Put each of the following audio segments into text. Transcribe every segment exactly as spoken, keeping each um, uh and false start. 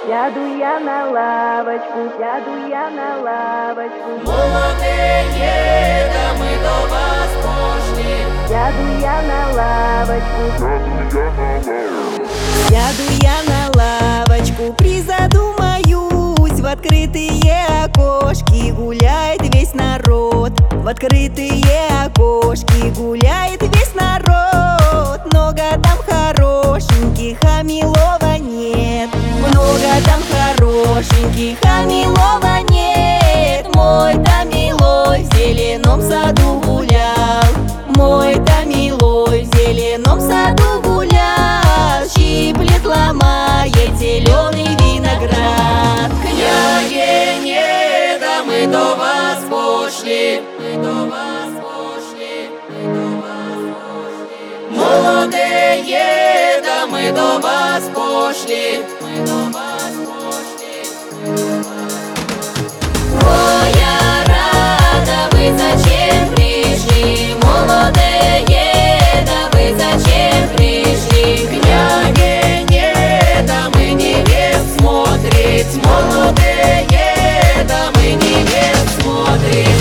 Сяду я на лавочку, сяду я на лавочку. Молодые дамы до вас пошли. Сяду я на лавочку, сяду я на лавочку, призадумаюсь. В открытые окошки гуляет весь народ. В открытые окошки гуляет весь народ. Много там хорошеньких, а милого нет. Много там хорошеньких, а милого нет. Мой-то милой в зеленом саду гулял. Мой-то милой в зеленом саду гулял. Щиплет, ломает зеленый виноград. Княгине, да мы до вас пошли. Мы до вас пошли. Мы до вас пошли. Молодые, да мы до вас пошли. Мы до вас пошли. Мы до вас пошли. Моя рада, вы зачем пришли? Молодые, да вы зачем пришли? Княгине, да мы невест смотреть. Молодые, да мы невест смотреть.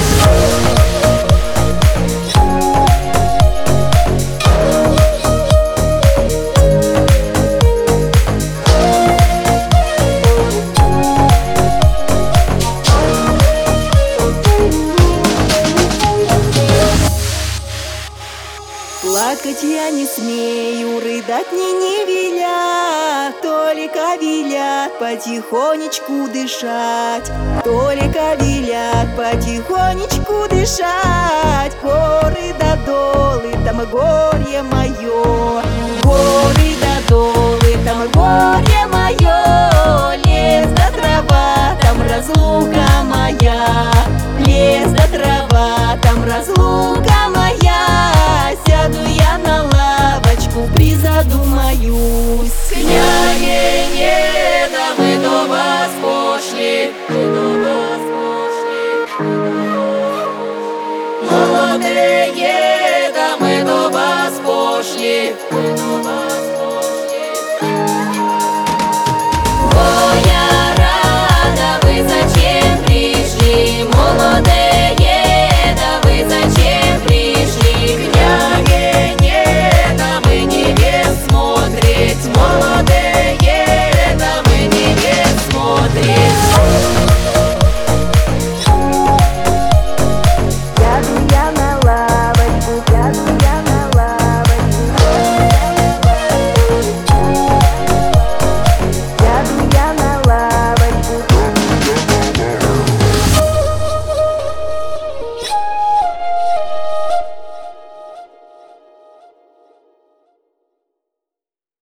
Плакать я не смею, рыдать мне не велят. Только велят потихонечку дышать. Только велят потихонечку дышать. Горы да долы, там горе мое. Горы да долы, там горе мое. Лес да трава, там разлука моя. Лес да трава, там разлука